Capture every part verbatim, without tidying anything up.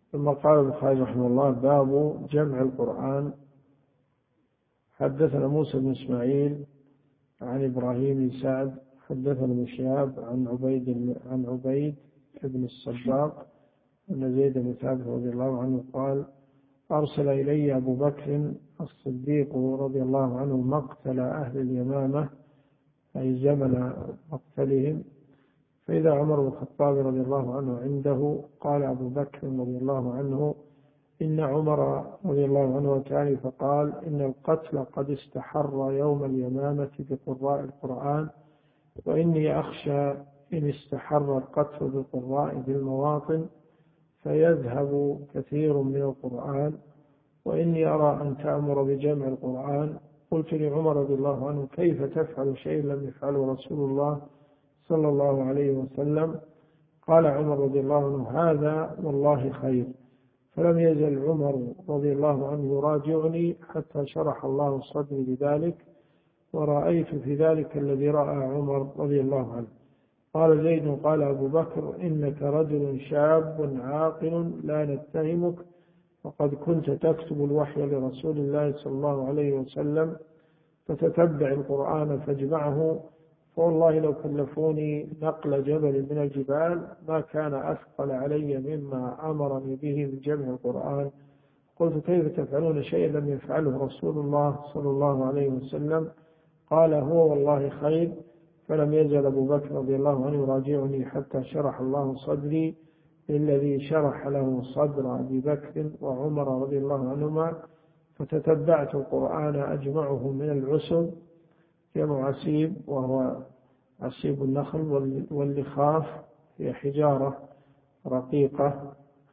ثم قال البخاري رحمه الله: باب جمع القرآن. حدثنا موسى بن إسماعيل عن إبراهيم بن سعد حدثنا ابن شهاب عن عبيد عن عبيد بن الصباغ أن زيد بن ثابت رضي الله عنه قال: أرسل إلي أبو بكر الصديق رضي الله عنه مقتل أهل اليمامة، أي زمن مقتلهم، فإذا عمر بن الخطاب رضي الله عنه عنده. قال أبو بكر رضي الله عنه: إن عمر رضي الله عنه كان فقال: إن القتل قد استحر يوم اليمامة بقراء القرآن، وإني أخشى إن استحر القتل بالقراء بالمواطن فيذهب كثير من القرآن، وإني أرى أن تأمر بجمع القرآن. قلت لعمر رضي الله عنه: كيف تفعل شيء لم يفعله رسول الله صلى الله عليه وسلم؟ قال عمر رضي الله عنه: هذا والله خير. فلم يزل عمر رضي الله عنه يراجعني حتى شرح الله صدري بذلك، ورأيت في ذلك الذي رأى عمر رضي الله عنه. قال زيد: قال أبو بكر: إنك رجل شاب عاقل لا نتهمك، وقد كنت تكتب الوحي لرسول الله صلى الله عليه وسلم، فتتبع القرآن فاجمعه، فوالله لو كلفوني نقل جبل من الجبال ما كان أثقل علي مما أمرني به من جمع القرآن. قلت: كيف تفعلون شيئا لم يفعله رسول الله صلى الله عليه وسلم؟ قال: هو والله خير. فلم يزل أبو بكر رضي الله عنه يراجعني حتى شرح الله صدري الذي شرح له صدر أبي بكر وعمر رضي الله عنهما، فتتبعت القرآن أجمعه من العسب، جمع عسيب وهو عسيب النخل، واللخاف هي حجارة رقيقة،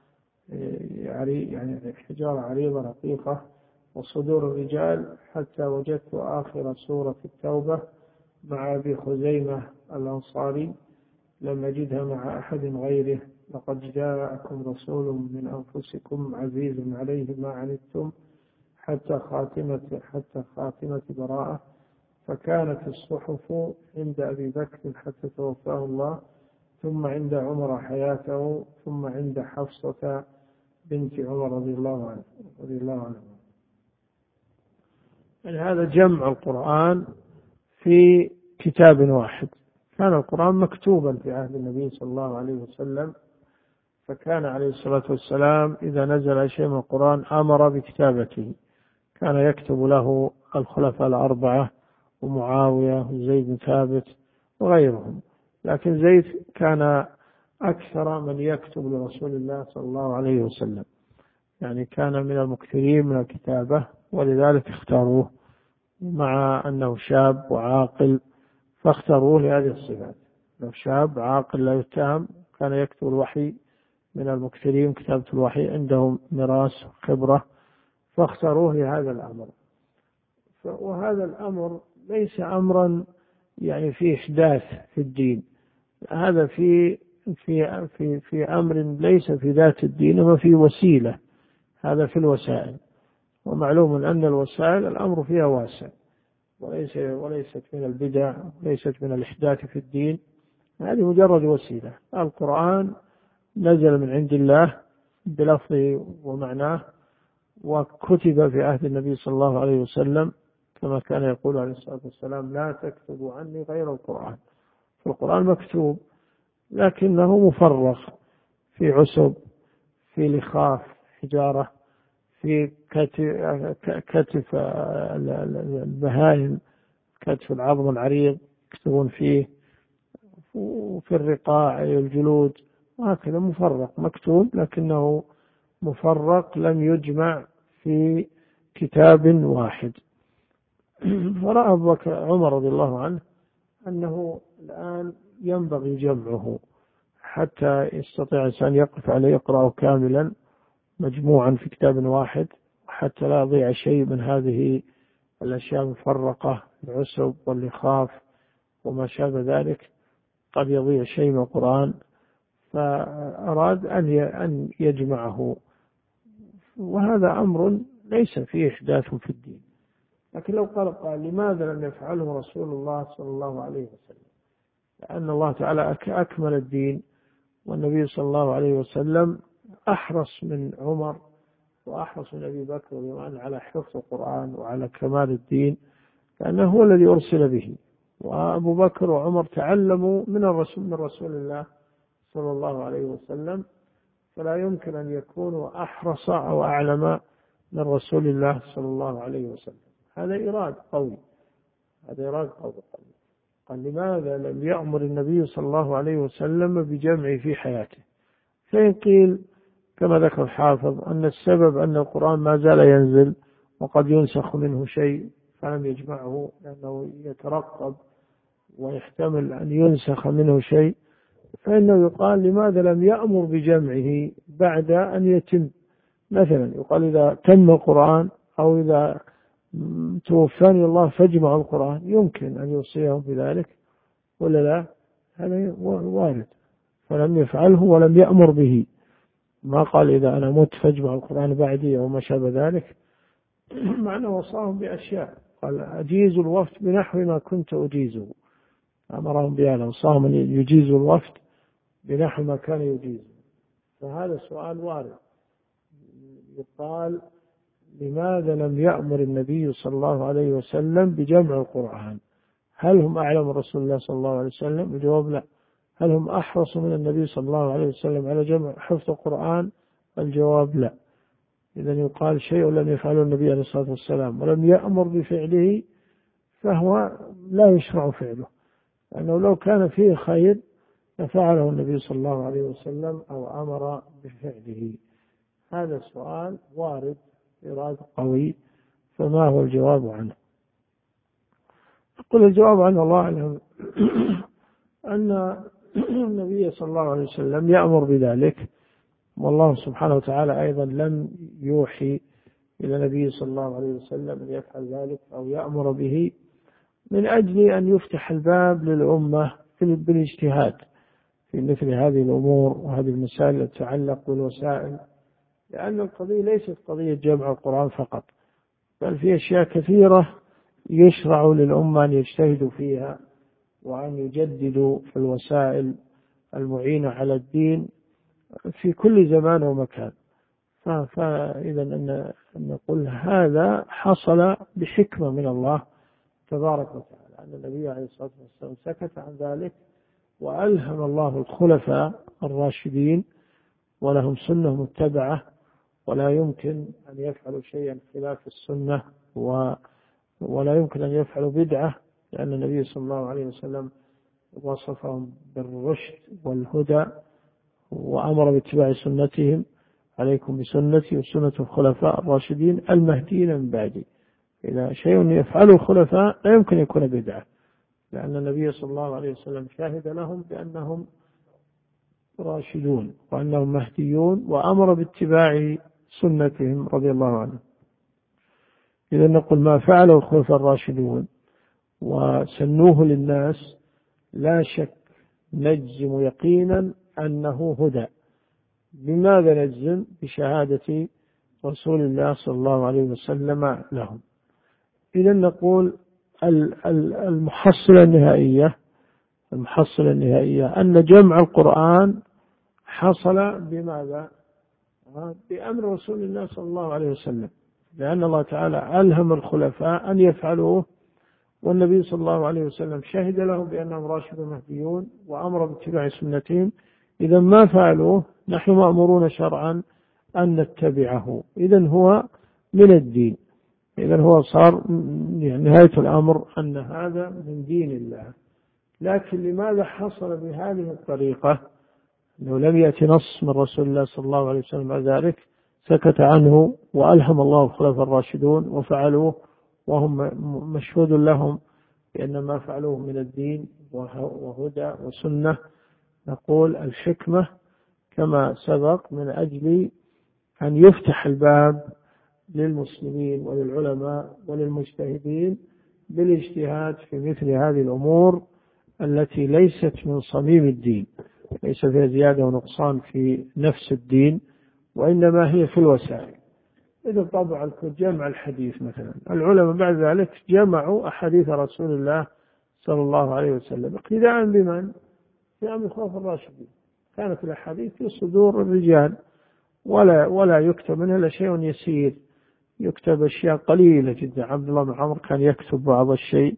يعني حجارة عريضة رقيقة، وصدور الرجال، حتى وجدت آخر سورة التوبة مع أبي خزيمة الأنصاري، لم أجدها مع أحد غيره: لقد جاءكم رسول من أنفسكم عزيز عليه ما عنتم، حتى خاتمة حتى خاتمة براءة. فكانت الصحف عند أبي بكر حتى توفاه الله، ثم عند عمر حياته، ثم عند حفصة بنت عمر رضي الله عنه رضي الله عنه. يعني هذا جمع القرآن في كتاب واحد. كان القرآن مكتوبا في عهد النبي صلى الله عليه وسلم، فكان عليه الصلاة والسلام إذا نزل شيء من القرآن أمر بكتابته. كان يكتب له الخلفاء الأربعة ومعاوية وزيد بن ثابت وغيرهم، لكن زيد كان أكثر من يكتب لرسول الله صلى الله عليه وسلم، يعني كان من المكثرين من الكتابة، ولذلك اختاروه، مع أنه شاب وعاقل فاختاروه لهذه الصفات. لو شاب عاقل لا يتهم، كان يكتب الوحي، من المكثرين كتابة الوحي، عندهم ميراث خبرة، فاختاروه لهذا الأمر. وهذا الأمر ليس أمرا يعني فيه إحداث في الدين، هذا في في في في أمر ليس في ذات الدين وفي وسيلة، هذا في الوسائل. ومعلوم أن الوسائل الأمر فيها واسع، وليس وليست من البدع وليست من الإحداث في الدين، هذه مجرد وسيلة. القرآن نزل من عند الله بلفظه ومعناه، وكتب في عهد النبي صلى الله عليه وسلم، كما كان يقول عليه الصلاة والسلام: لا تكتبوا عني غير القرآن. فالقرآن مكتوب، لكنه مفرغ في عسب، في لخاف حجارة، في كتف البهائم، كتف العظم العريض يكتبون فيه، وفي الرقاع الجلود، وهكذا مفرق مكتوب، لكنه مفرق لم يجمع في كتاب واحد. فرأى أبو بكر عمر رضي الله عنه أنه الآن ينبغي جمعه حتى يستطيع الإنسان يقف عليه يقرأه كاملا مجموعا في كتاب واحد، حتى لا يضيع شيء من هذه الأشياء المفرقة، العسب واللخاف وما شابه ذلك، قد يضيع شيء من القرآن، فأراد أن يجمعه. وهذا أمر ليس فيه إحداث في الدين. لكن لو قال قال لماذا لم يفعله رسول الله صلى الله عليه وسلم؟ لأن الله تعالى أكمل الدين، والنبي صلى الله عليه وسلم أحرص من عمر وأحرص من أبي بكر رضي الله عنه على حفظ القرآن وعلى كمال الدين، لأنه هو الذي أرسل به. وأبو بكر وعمر تعلموا من الرسول من رسول الله صلى الله عليه وسلم، فلا يمكن أن يكونوا أحرص أو أعلم من رسول الله صلى الله عليه وسلم. هذا إراد قوي، هذا إراد قوي. قال لماذا لم يأمر النبي صلى الله عليه وسلم بجمعه في حياته؟ فإن قيل كما ذكر الحافظ أن السبب أن القرآن ما زال ينزل وقد ينسخ منه شيء فلم يجمعه، لأنه يترقب ويحتمل أن ينسخ منه شيء، فإنه يقال لماذا لم يأمر بجمعه بعد أن يتم؟ مثلا يقال إذا تم القرآن أو إذا توفاني الله فاجمعوا القرآن، يمكن أن يوصيهم بذلك ولا لا؟ هذا وارد، فلم يفعله ولم يأمر به. ما قال إذا أنا مت فاجمعوا القرآن بعدي أو ما شابه ذلك، معنى وصاهم بأشياء، قال أجيز الوفد بنحو ما كنت أجيزه، أمرهم بهذا، وصاهم أن يجيزوا الوفد بنحو ما كان يجيزه. فهذا سؤال وارد، يقال لماذا لم يأمر النبي صلى الله عليه وسلم بجمع القرآن؟ هل هم أعلم رسول الله صلى الله عليه وسلم؟ الجواب لا. هل هم أحرص من النبي صلى الله عليه وسلم على جمع حفظ القرآن؟ الجواب لا. إذا يقال شيء لم يفعله النبي عليه الصلاة والسلام ولم يأمر بفعله فهو لا يشرع فعله، لأنه لو كان فيه خير لفعله النبي صلى الله عليه وسلم أو أمر بفعله. هذا السؤال وارد إرادة قوي، فما هو الجواب عنه؟ أقول الجواب عنه الله أعلم أن النبي صلى الله عليه وسلم يأمر بذلك، والله سبحانه وتعالى أيضا لم يوحي إلى النبي صلى الله عليه وسلم أن يفعل ذلك أو يأمر به، من أجل أن يفتح الباب للأمة بالاجتهاد في مثل هذه الأمور وهذه المسائل التي تتعلق بالوسائل، لأن القضية ليست قضية جمع القرآن فقط، بل في أشياء كثيرة يشرع للأمة أن يجتهدوا فيها وأن يجددوا في الوسائل المعينة على الدين في كل زمان ومكان. فإذا أن نقول هذا حصل بحكمة من الله تبارك وتعالى، أن النبي عليه الصلاة والسلام سكت عن ذلك وألهم الله الخلفاء الراشدين ولهم سنة متبعة، ولا يمكن أن يفعلوا شيئا خلاف السنة ولا يمكن أن يفعلوا بدعة، لأن النبي صلى الله عليه وسلم وصفهم بالرشد والهدى وأمر باتباع سنتهم، عليكم بسنتي وسنة الخلفاء الراشدين المهديين من بعدي. إذا شيء يفعله الخلفاء لا يمكن يكون بدعة، لأن النبي صلى الله عليه وسلم شاهد لهم بأنهم راشدون وأنهم مهديون وأمر باتباع سنتهم رضي الله عنهم. إذا نقول ما فعله الخلفاء الراشدون وسنوه للناس لا شك نجزم يقينا أنه هدى. بماذا نجزم؟ بشهادة رسول الله صلى الله عليه وسلم لهم. إذا نقول المحصلة النهائية المحصلة النهائية أن جمع القرآن حصل بماذا؟ بأمر رسول الله صلى الله عليه وسلم، لأن الله تعالى ألهم الخلفاء أن يفعلوه، والنبي صلى الله عليه وسلم شهد لهم بأنهم راشدون مهديون وأمر باتباع سنتهم. إذا ما فعلوه نحن مأمورون شرعا أن نتبعه، إذا هو من الدين، إذا هو صار يعني نهاية الأمر أن هذا من دين الله. لكن لماذا حصل بهذه الطريقة؟ أنه لم يأتي نص من رسول الله صلى الله عليه وسلم على ذلك، سكت عنه وألهم الله الخلفاء الراشدون وفعلوه وهم مشهود لهم بأن ما فعلوه من الدين وهدى وسنة. نقول الحكمة كما سبق من أجل أن يفتح الباب للمسلمين وللعلماء وللمجتهدين بالاجتهاد في مثل هذه الأمور التي ليست من صميم الدين، ليس فيها زيادة ونقصان في نفس الدين، وإنما هي في الوسائل. إذا طبع جمع الحديث مثلا، العلماء بعد ذلك جمعوا أحاديث رسول الله صلى الله عليه وسلم اقتداء بمن؟ في أمر الخلفاء الراشدين. كانت الأحاديث في صدور الرجال ولا ولا يكتب منها إلا شيء يسير، يكتب أشياء قليلة جدا. عبد الله بن عمرو كان يكتب بعض الشيء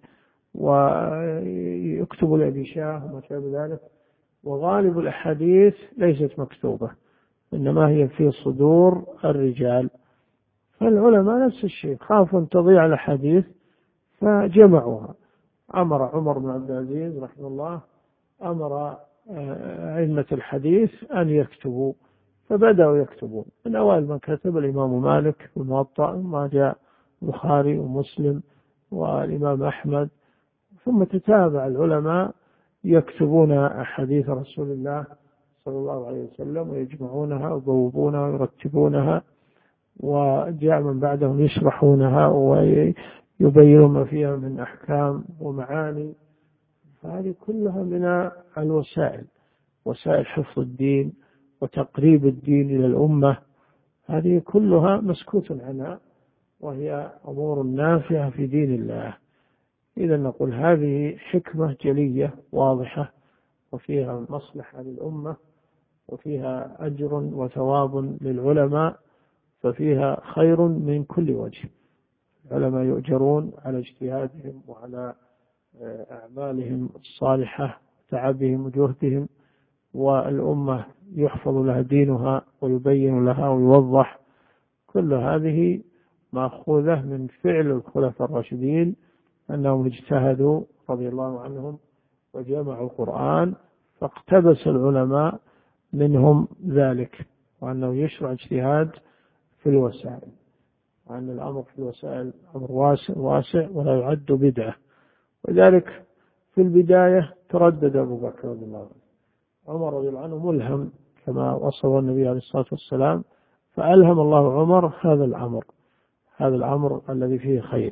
ويكتب لأبي شاه وما شابه ذلك. وغالب الأحاديث ليست مكتوبة، إنما هي في صدور الرجال. فالعلماء نفس الشيء، خافوا أن تضيع الأحاديث فجمعوها. أمر عمر بن عبد العزيز رحمه الله أمر أئمة الحديث أن يكتبوا، فبدأوا يكتبون. من أوائل من كتب الإمام مالك والموطأ، ما جاء البخاري ومسلم والإمام أحمد، ثم تتابع العلماء يكتبون أحاديث رسول الله صلى الله عليه وسلم ويجمعونها ويبوبونها ويرتبونها، وجاء من بعدهم يشرحونها ويبينون ما فيها من أحكام ومعاني. هذه كلها من الوسائل، وسائل حفظ الدين وتقريب الدين إلى الأمة. هذه كلها مسكوت عنها، وهي أمور نافعة في دين الله. إذا نقول هذه حكمة جلية واضحة، وفيها مصلحة للأمة، وفيها أجر وثواب للعلماء، ففيها خير من كل وجه. العلماء يؤجرون على اجتهادهم وعلى أعمالهم الصالحة، تعبهم وجهدهم، والأمة يحفظ لها دينها ويبين لها ويوضح. كل هذه مأخوذة من فعل الخلفاء الراشدين، أنهم اجتهدوا رضي الله عنهم وجمعوا القرآن، فاقتبس العلماء منهم ذلك، وأنه يشرع اجتهاد في الوسائل، وأن الأمر في الوسائل أمر واسع, واسع ولا يعد بدعة. وذلك في البداية تردد أبو بكر رضي الله عنه. عمر رضي الله عنه ملهم كما وصفه النبي عليه الصلاة والسلام، فألهم الله عمر هذا الأمر، هذا الأمر الذي فيه خير.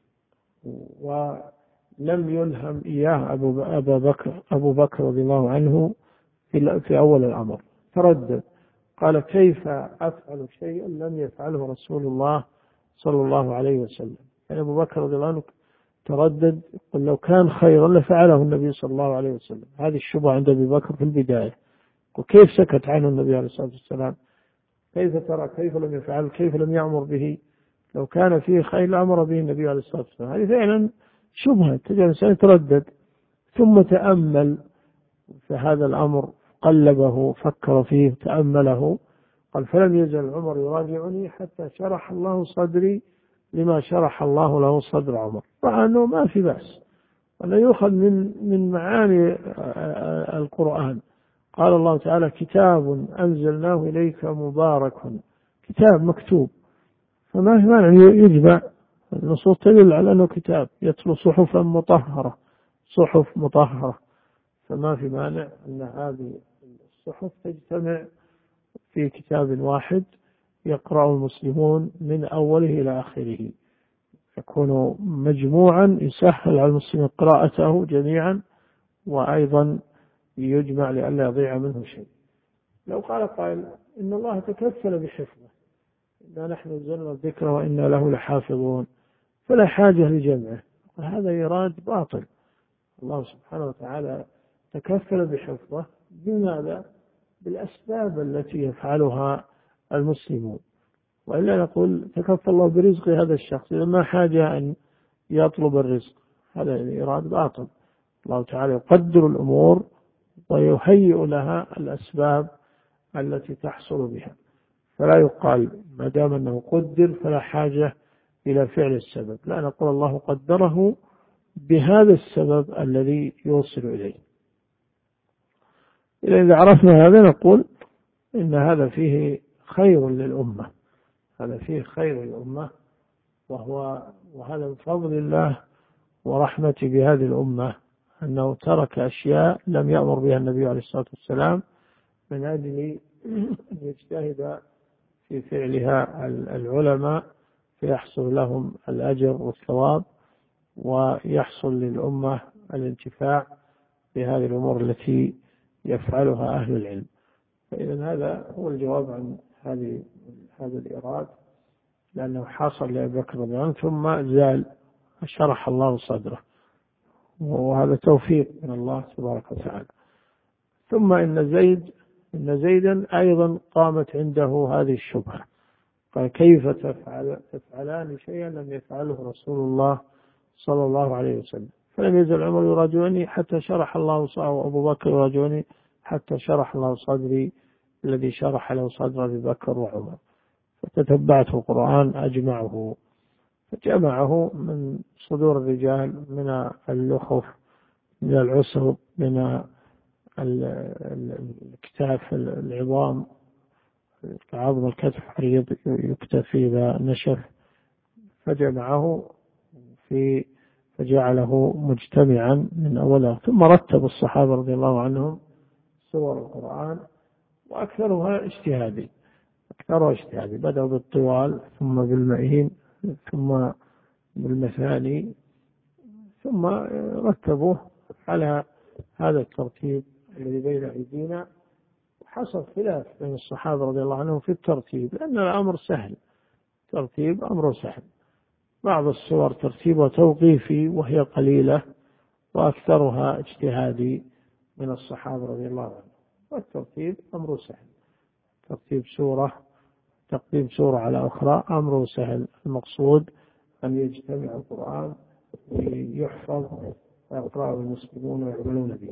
ولم يلهم إياه أبو, أبو, بكر أبو بكر رضي الله عنه في, في أول الأمر، تردد، قال كيف أفعل شيئا لم يفعله رسول الله صلى الله عليه وسلم. يعني أبو بكر رضي الله عنه تردد، قل لو كان خيرا لفعله النبي صلى الله عليه وسلم. هذه الشبهة عند أبي بكر في البداية، وكيف سكت عنه النبي عليه الصلاة والسلام؟ كيف ترى كيف لم يفعل، كيف لم يأمر به؟ لو كان فيه خير لأمر به النبي عليه الصلاة والسلام. هذه فعلا شبهة تجعل الإنسان يتردد. ثم تأمل في هذا الأمر، قلبه، فكر فيه، تأمله، قال فلم يزل عمر يراجعني حتى شرح الله صدري لما شرح الله له صدر عمر. رأى أنه ما في بأس، وأنه يؤخذ من من معاني القرآن. قال الله تعالى كتاب أنزلناه إليك مبارك، كتاب مكتوب، فما في مانع يجمع. النصوص تدل على أنه كتاب يتلو صحفا مطهرة، صحف مطهرة، فما في مانع أن هذه الصحف تجتمع في كتاب واحد يقرأ المسلمون من أوله إلى آخره، يكون مجموعا يسهل على المسلمين قراءته جميعا، وأيضا يجمع لئلا يضيع منه شيء. لو قال قائل إن الله تكفل بحفظه، إنا نحن نزلنا الذكر وإنا له لحافظون، فلا حاجة لجمعه، هذا إيراد باطل. الله سبحانه وتعالى تكفل بحفظه. بماذا؟ بالأسباب التي يفعلها المسلمون. وإلا نقول تكفل الله برزق هذا الشخص إذا ما حاجة أن يطلب الرزق، هذا الإيراد باطل. الله تعالى يقدر الأمور ويهيئ لها الأسباب التي تحصل بها، فلا يقال ما دام أنه قدر فلا حاجة إلى فعل السبب، لا، نقول الله قدره بهذا السبب الذي يوصل إليه. إذا عرفنا هذا نقول إن هذا فيه خير للأمة، هذا فيه خير للأمة، وهو وهذا من فضل الله ورحمته بهذه الأمة، أنه ترك أشياء لم يأمر بها النبي عليه الصلاة والسلام من أجل أن يجتهد في فعلها العلماء، فيحصل لهم الأجر والثواب، ويحصل للأمة الانتفاع بهذه الأمور التي يفعلها أهل العلم. فإذا هذا هو الجواب عن هذه هذا الإيراد، لأنه حصل لأبي بكر رضي الله عنه ثم زال، شرح الله صدره، وهذا توفيق من الله تبارك وتعالى. ثم إن زيد إن زيدا أيضا قامت عنده هذه الشبهة، قال كيف تفعل تفعلان شيئا لم يفعله رسول الله صلى الله عليه وسلم؟ فلم يزل عمر يراجعني حتى شرح الله صدره، وأبو بكر يراجعني حتى شرح الله صدري الذي شرح له صدر أبي بكر وعمر. فتتبعت القرآن أجمعه، فجمعه من صدور الرجال، من اللخف، من العسر، من الكتاف العظام، عظم الكتف عريض يكتفي إذا نشف، فجمعه في فجعله مجتمعا من أوله. ثم رتب الصحابة رضي الله عنهم سور القرآن، وأكثرها اجتهادي أكثرها اجتهادي بدأوا بالطوال ثم بالمئين ثم بالمثاني، ثم رتبوه على هذا الترتيب الذي بين أيدينا. حصل خلاف بين الصحابة رضي الله عنهم في الترتيب، لأن الأمر سهل، ترتيب أمر سهل. بعض السور ترتيبها توقيفي وهي قليلة، وأكثرها اجتهادي من الصحابة رضي الله عنهم. والترتيب أمر سهل، ترتيب سورة، تقديم سورة على أخرى أمر سهل. المقصود أن يجتمع القرآن ويحفظ ويقرأه المسلمون ويعملون به.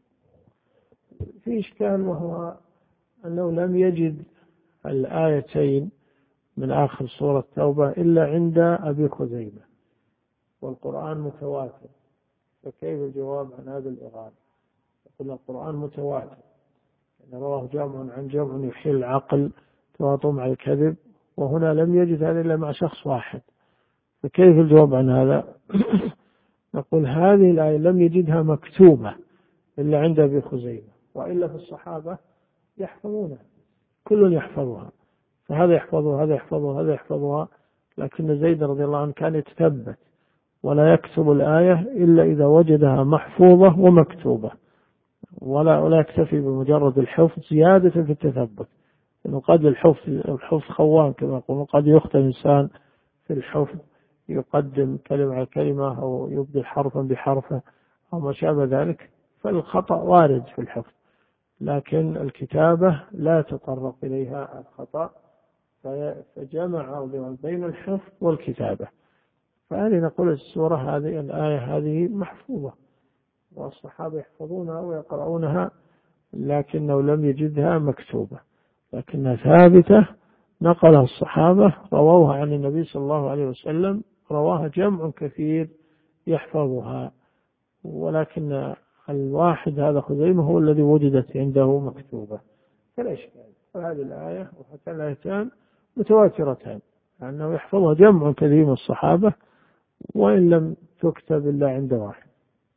في إشكال، وهو أنه لم يجد الآيتين من آخر سورة التوبة إلا عند أبي خزيمة، والقرآن متواتر، فكيف الجواب عن هذا الإغاثة؟ يقول القرآن متواتر، يعني رواه جمع عن جمع يحيل العقل تواطؤ مع الكذب، وهنا لم يجد هذا إلا مع شخص واحد، فكيف الجواب عن هذا؟ نقول هذه الآية لم يجدها مكتوبة إلا عند أبي خزيمة، وإلا في الصحابة يحفظونها، كل يحفظها، فهذا يحفظها هذا يحفظها هذا يحفظها. لكن زيد رضي الله عنه كان يتثبت ولا يكتب الآية إلا إذا وجدها محفوظة ومكتوبة، ولا ولا يكتفي بمجرد الحفظ زيادة في التثبت، لأنه قد الحفظ الحفظ خوان كما يقولون، قد يخطئ الإنسان في الحفظ، يقدم كلمة على كلمة أو يبدل حرفا بحرفه أو ما شابه ذلك، فالخطأ وارد في الحفظ، لكن الكتابة لا تطرق إليها الخطأ، فجمع بين الحفظ والكتابة. فهذه نقول السورة هذه الآية هذه محفوظة، والصحابة يحفظونها ويقرؤونها، لكنه لم يجدها مكتوبة، لكنها ثابتة، نقلها الصحابة رووها عن النبي صلى الله عليه وسلم، رواها جمع كثير يحفظها، ولكن الواحد هذا خزيمة هو الذي وجدت عنده مكتوبة. فلا إشكال، وهذه الآية وحتى الآيتان متواترتان، لأنه يحفظها جمع كثير من الصحابة وإن لم تكتب إلا عند واحد.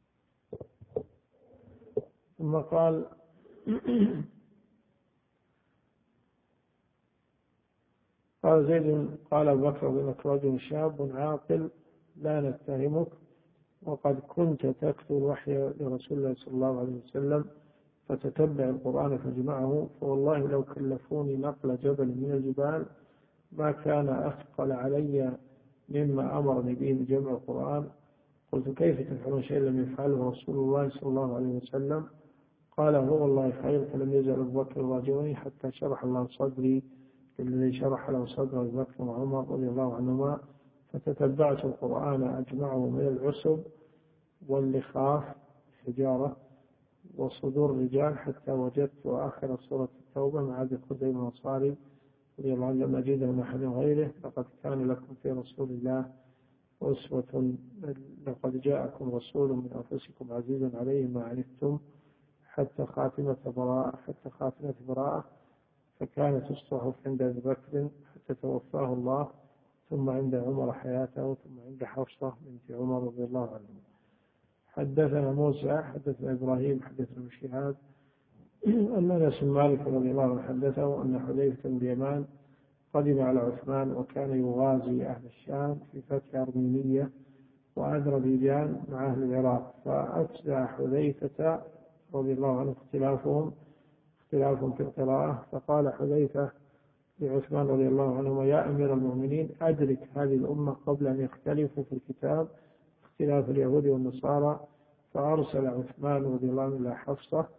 ثم قال قال زيد قال أبو بكر إنك رجل شاب عاقل لا نتهمك، وقد كنت تكتب الوحي لرسول الله صلى الله عليه وسلم، فتتبع القرآن فاجمعه، فوالله لو كلفوني نقل جبل من الجبال ما كان أثقل علي مما أمرني به بجمع القرآن. قلت كيف تفعلون شيئا لم يفعله رسول الله صلى الله عليه وسلم؟ قال هو الله خير، فلم يزل أبو بكر راجعني حتى شرح الله صدري الذي شرح له صدر أبي بكر وعمر رضي الله عنهما. فتتبعت القرآن أجمعه من العسب واللخاف حجارة وصدور الرجال حتى وجدت آخر سورة التوبة مع أبي خزيمة الأنصاري رضي الله عنه لم أجده من أحد غيره. لقد كان لكم في رسول الله أسوة، لقد جاءكم رسول من أنفسكم عزيز عليه ما عنتم حتى خاتمة براءة حتى خاتمة براءة فكانت الصحف عند أبي بكر حتى توفاه الله، ثم عند عمر حياته، ثم عند حفصة بنت عمر رضي الله عنه. حدثنا موسى حدثنا إبراهيم حدثنا ابن شهاب أن أنس بن مالك رضي الله عنه حدثه أن حذيفة بن اليمان قدم على عثمان وكان يغازي أهل الشام في فتح أرمينية وأذربيجان مع أهل العراق، فأفزع حذيفة رضي الله عنه اختلافهم اختلافهم في القراءة، فقال حذيفة لعثمان رضي الله عنهما يا أمير المؤمنين أدرك هذه الأمة قبل أن يختلفوا في الكتاب اختلاف اليهود والنصارى. فأرسل عثمان رضي الله عنه إلى حفصة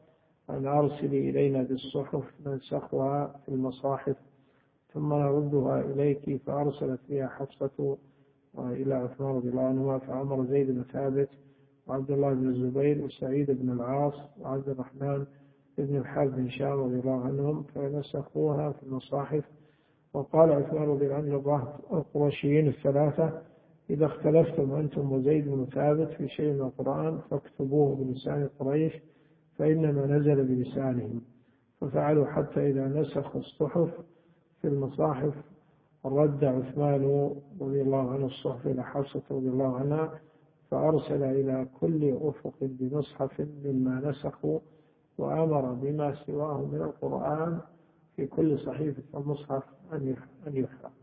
أن أرسلي إلينا بالصحف ننسخها في المصاحف ثم نردها إليك. فأرسلت بها حفصة إلى عثمان رضي الله عنهما، فأمر زيد بن ثابت وعبد الله بن الزبير وسعيد بن العاص وعبد الرحمن بن الحارث بن هشام رضي الله عنهم فنسخوها في المصاحف. وقال عثمان رضي الله عنه للرهط القرشيين الثلاثة: إذا اختلفتم أنتم وزيد بن ثابت في شيء من القرآن فاكتبوه بلسان قريش فإنما نزل بلسانهم. ففعلوا حتى إذا نسخوا الصحف في المصاحف رد عثمان رضي الله عنه الصحف إلى حفصة رضي الله عنها، فأرسل إلى كل أفق بمصحف مما نسخوا، وأمر بما سواه من القرآن في كل صحيفة المصحف أن يحرق.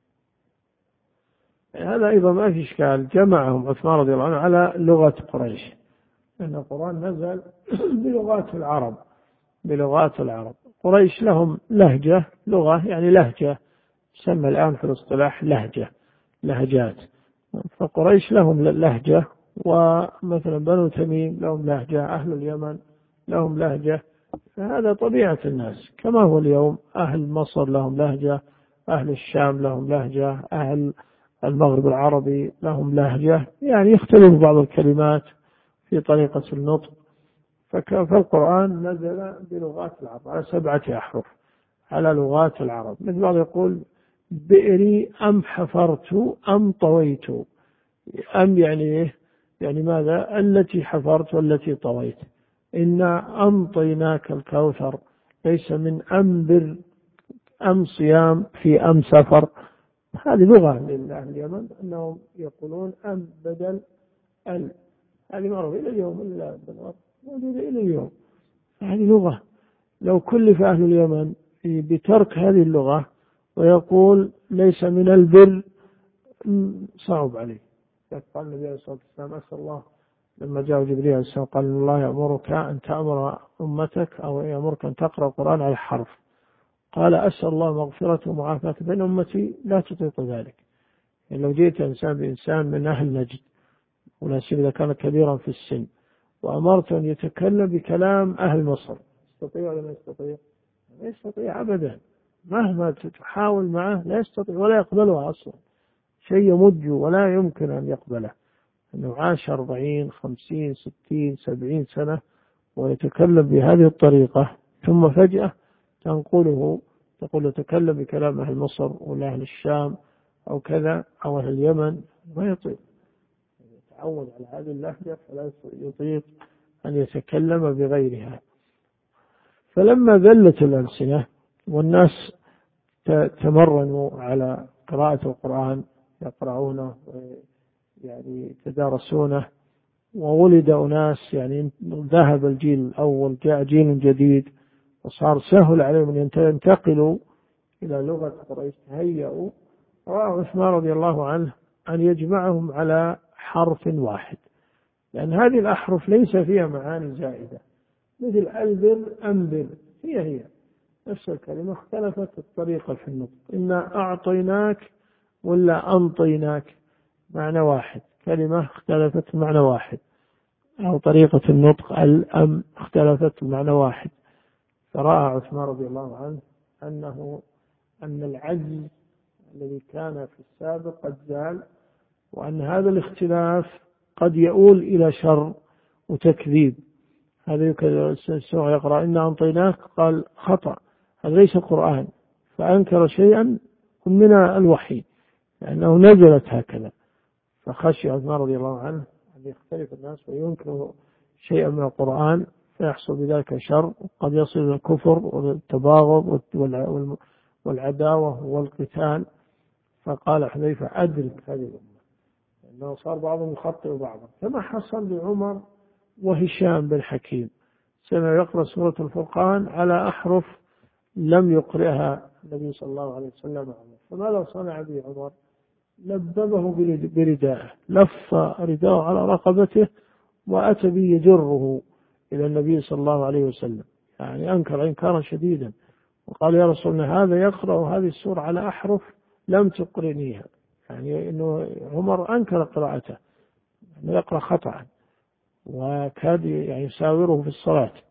هذا أيضا ما في إشكال، جمعهم عثمان رضي الله عنه على لغة قريش، لأن القرآن نزل بلغات العرب بلغات العرب قريش لهم لهجة، لغة يعني لهجة، تسمى الآن في الاصطلاح لهجة، لهجات. فقريش لهم لهجة، ومثلا بنو تميم لهم لهجة، أهل اليمن لهم لهجة. فهذا طبيعة الناس، كما هو اليوم أهل مصر لهم لهجة، أهل الشام لهم لهجة، أهل المغرب العربي لهم لهجة، يعني يختلف بعض الكلمات في طريقة النطق. فالقرآن نزل بلغات العرب على سبعة أحرف على لغات العرب. مثل بعض يقول: بئري أم حفرت أم طويت. أم يعني إيه؟ يعني ماذا؟ التي حفرت والتي طويت. إنا أمطيناك الكوثر، ليس من أنبر أم صيام في أم سفر. هذه لغة لأهل اليمن أنهم يقولون أم بدل ال، هذه معروفة إلى اليوم، إلا موجودة إلى اليوم. هذه لغة، لو كلف أهل اليمن بترك هذه اللغة ويقول ليس من البر صعب عليه. قال النبي عليه الصلاة والسلام: أسأل الله لما جاء جبريل عليه السلام قال: الله يأمرك أن تأمر أمتك أو يأمرك أن تقرأ القرآن على الحرف. قال: أسأل الله مغفرة ومعافاة بين أمتي لا تطيق ذلك. يعني لو جئت إنسان بإنسان من أهل نجد، ولا سيما إذا كان كبيرا في السن، وأمرت أن يتكلم بكلام أهل مصر، يستطيع ولا لا يستطيع؟ لا يستطيع أبدا، مهما تحاول معه لا يستطيع ولا يقبلها أصلا، شيء يمج ولا يمكن أن يقبله، أنه عاش أربعين خمسين ستين سبعين سنة ويتكلم بهذه الطريقة، ثم فجأة تنقله تقول تكلم بكلام أهل مصر ولا أهل الشام أو كذا أو أهل اليمن، ما يطيق، يتعود على هذه اللهجة فلا يطيق أن يتكلم بغيرها. فلما ذلت الألسنة والناس تمرنوا على قراءة القرآن، يقرؤونه يعني يتدارسونه، وولد أناس يعني ذهب الجيل الأول، جاء جيل جديد، وصار سهل عليهم أن ينتقلوا إلى لغة قريش، تهيأوا. رأى عثمان رضي الله عنه أن يجمعهم على حرف واحد، لأن هذه الأحرف ليس فيها معاني زائدة، مثل ألبر أنبر، هي هي نفس الكلمة، اختلفت الطريقة في النطق. إنا أعطيناك ولا أنطيناك معنى واحد، كلمة اختلفت معنى واحد، أو طريقة النطق الأم اختلفت معنى واحد. فرأى عثمان رضي الله عنه أنه أن العجز الذي كان في السابق قد زال، وأن هذا الاختلاف قد يؤول إلى شر وتكذيب. هذا يقرأ إنا أنطيناك، قال خطأ، هذا ليس قرآن، فأنكر شيئا من الوحي لأنه نزلت هكذا. فخشي عثمان رضي الله عنه أن يختلف الناس وينكروا شيئا من القرآن فيحصل بذلك شر، وقد يصل إلى الكفر والتباغض والعداوة والقتال. فقال حذيفة: أدرك هذه الأمة، لأنه صار بعضهم يخطئ بعضا، كما حصل لعمر وهشام بن حكيم، سمع يقرأ سورة الفرقان على أحرف لم يقرأها النبي صلى الله عليه وسلم. فماذا صنع به عمر؟ لببه برداءه، لف رداءه على رقبته وأتى به يجره إلى النبي صلى الله عليه وسلم، يعني أنكر إنكارا شديدا، وقال: يا رسول الله، هذا يقرأ هذه السورة على أحرف لم تقرنيها، يعني إنه عمر أنكر قراءته، أنه يقرأ خطأ، وكاد يعني يساوره في الصلاة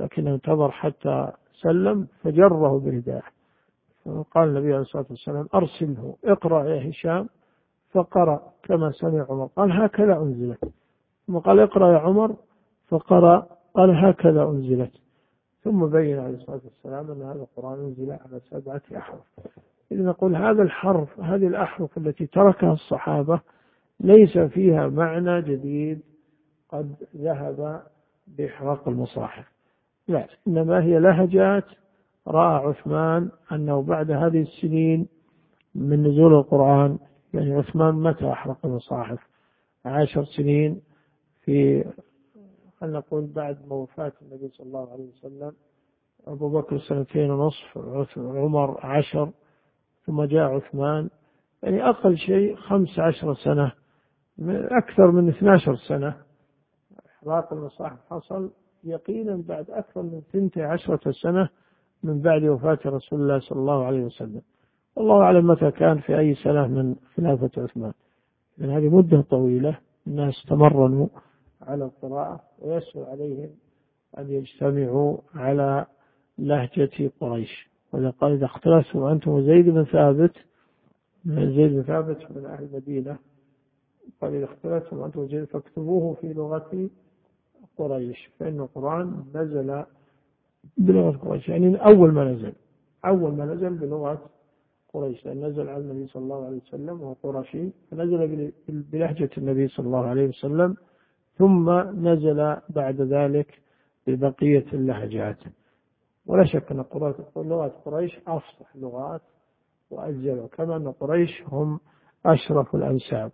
لكنه انتظر حتى سلم فجره برداءه. فقال النبي عليه الصلاة والسلام أرسله اقرأ يا هشام، فقرأ كما سمع عمر قال هكذا أنزلت، ثم قال اقرأ يا عمر فقرأ قال هكذا أنزلت، ثم بين عليه الصلاة والسلام أن هذا القرآن أنزل على سبعة أحرف. إذا نقول هذا الحرف هذه الأحرف التي تركها الصحابة ليس فيها معنى جديد قد ذهب بإحراق المصاحف، لا، إنما هي لهجات رأى عثمان أنه بعد هذه السنين من نزول القرآن، يعني عثمان متى أحرق المصاحف؟ عشر سنين، في خلينا نقول بعد وفاة النبي صلى الله عليه وسلم، أبو بكر سنتين ونصف، عمر عشر، ثم جاء عثمان، يعني أقل شيء خمس عشر سنة، أكثر من اثنى عشر سنة. إحراق المصاحف حصل يقينا بعد أكثر من ثنتي عشرة سنة من بعد وفاة رسول الله صلى الله عليه وسلم. والله أعلم متى كان في أي سنة من خلافة عثمان، لأن هذه مدة طويلة الناس تمرنوا على القراءة ويسهل عليهم أن يجتمعوا على لهجة قريش. وإذا قال إذا اختلفتم أنتم وزيد بن ثابت، زيد بن ثابت من أهل المدينة، قال إذا اختلفتم أنتم وزيد فاكتبوه في لغة قريش، فإن القرآن نزل بلغة قريش، يعني أول ما نزل أول ما نزل بلغة قريش، لأن نزل على النبي صلى الله عليه وسلم وهو قرشي، فنزل بلهجة النبي صلى الله عليه وسلم، ثم نزل بعد ذلك ببقية اللهجات. ولا شك أن لغات قريش أفصح لغات وأجل، كما أن قريش هم أشرف الأنساب،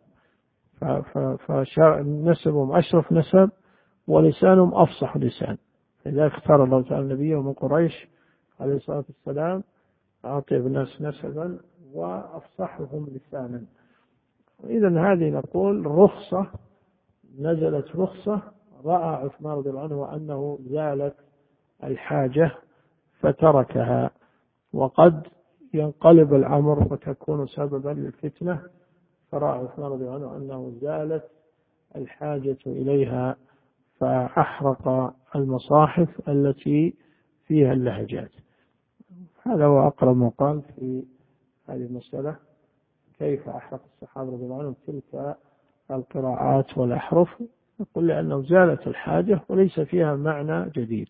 فنسبهم أشرف نسب ولسانهم أفصح لسان، لذلك اختار الله تعالى نبيه من قريش عليه الصلاة والسلام أعطي الناس نسبا وأفصحهم لسانا. إذن هذه نقول رخصة، نزلت رخصة رأى عثمان رضي الله عنه أنه زالت الحاجة فتركها، وقد ينقلب الأمر وتكون سببا للفتنة، فرأى عثمان رضي الله عنه أنه زالت الحاجة إليها فأحرق المصاحف التي فيها اللهجات. هذا هو أقرب ما قال في هذه المسألة، كيف أحرق الصحابة رضي الله عنهم تلك القراءات والأحرف، يقول لأنه زالت الحاجة وليس فيها معنى جديد.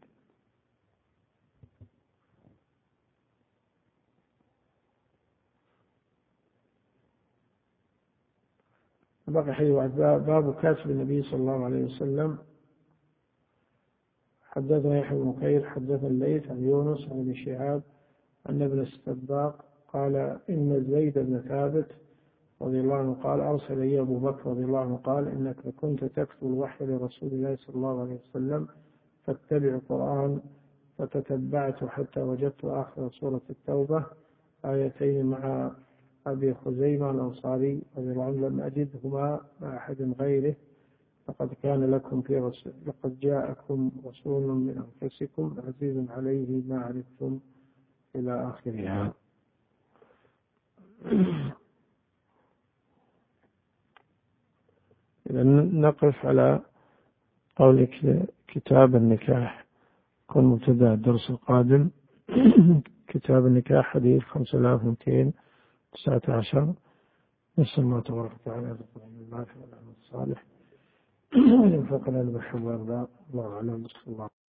بقي حديث باب كاتب النبي صلى الله عليه وسلم. حدثنا يحيى بن بكير حدثنا الليث عن يونس عن ابن شهاب أن ابن السباق قال إن زيد بن ثابت رضي الله عنه قال أرسل لي أبو بكر رضي الله عنه قال إنك كنت تكتب الوحي لرسول الله صلى الله عليه وسلم فاتبع القرآن، فتتبعت حتى وجدت آخر سورة التوبة آيتين مع أبي خزيمة الأنصاري رضي الله عنه لم أجدهما مع أحد غيره، لقد كان لكم في رسول لقد جاءكم رسول من أنفسكم عزيز عليه ما عنتم إلى آخرها. إذا نقف على قولك كتاب النكاح، كن مبتدأ الدرس القادم. كتاب النكاح حديث خمسة آلاف ومئتين وتسعة عشر. نسأل الله تبارك وتعالى أن يكون النافع والعمل الصالح وينفقنا بالحب والرضا. الله أعلم.